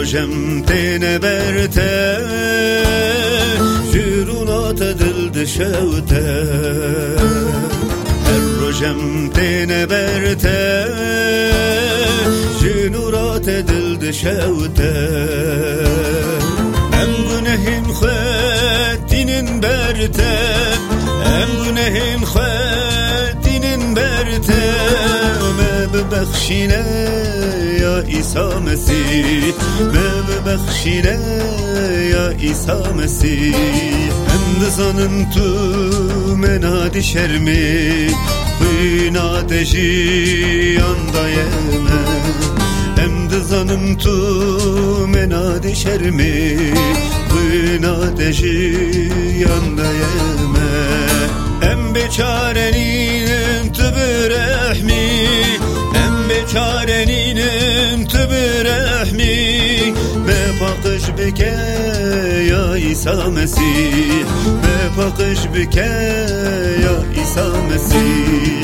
rojem tene berte jurunat dil dişevte her rojem tene berte junurat dil dişevte em günehim khatinin berte em günehim khatinin berte ببخشینه یا عیسی مسیح ببخشینه یا عیسی مسیح هم دزانم تو منادی شرمی خینات جیاندایمه هم دزانم تو منادی شرمی خینات جیاندایمه هم beçarenim tübürehmi çarenim tübürehmi ve bakış bike ya İsa Mesih ve bakış bike ya İsa Mesih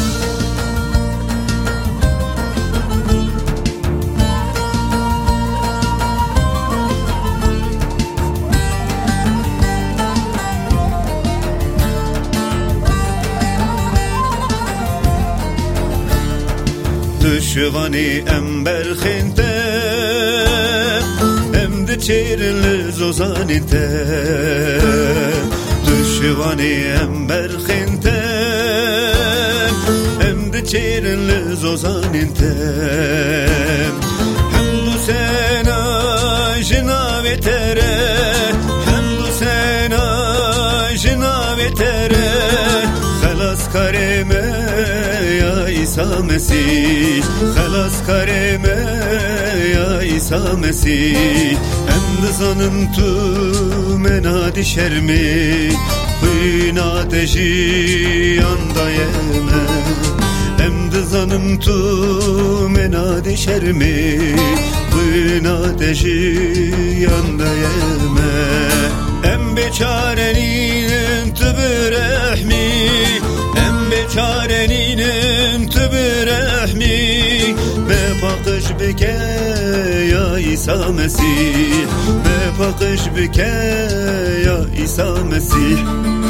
Düşvani ember khinte em de çirli zozanite Düşvani ember khinte em de çirli zozanite Hamdu sena jinavetere Hamdu sena jinavetere Khalas kareme İsa Mesih Khalas kareme ya İsa Mesih Em dizanım tu menadi şermi Hînat jiyandayeme Em dizanım tu menadi şermi Hînat jiyandayeme Em beçarenim tübürehmi Em beçarenim tübürehmi Ve bakış bike ya İsa Mesih Ve bakış bike ya İsa Mesih